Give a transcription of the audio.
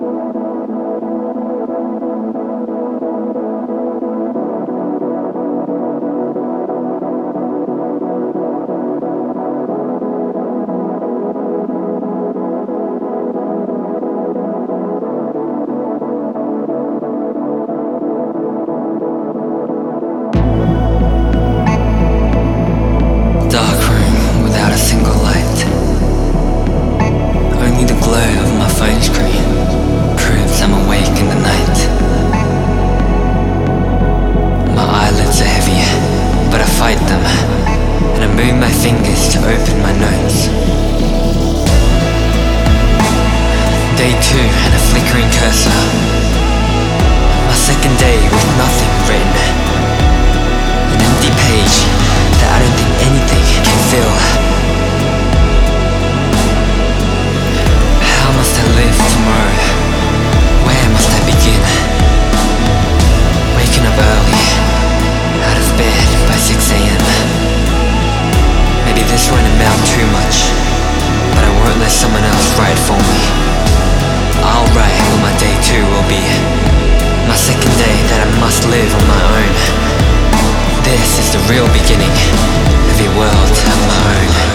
Dark room without a single light. Only the glow of my phone screen proves I'm awake in the night. My eyelids are heavy, but I fight them, and I move my fingers to open my notes. Day 2 and a flickering cursor. My second day with nothing written. An empty page that I don't think anything can fill. How must I live tomorrow? Where must I begin? Waking up early, out of bed by 6 AM. Maybe this won't amount too much, but I won't let someone else write for me. I'll write what my day 2 will be. My second day that I must live on my own. This is the real beginning of your world of my own.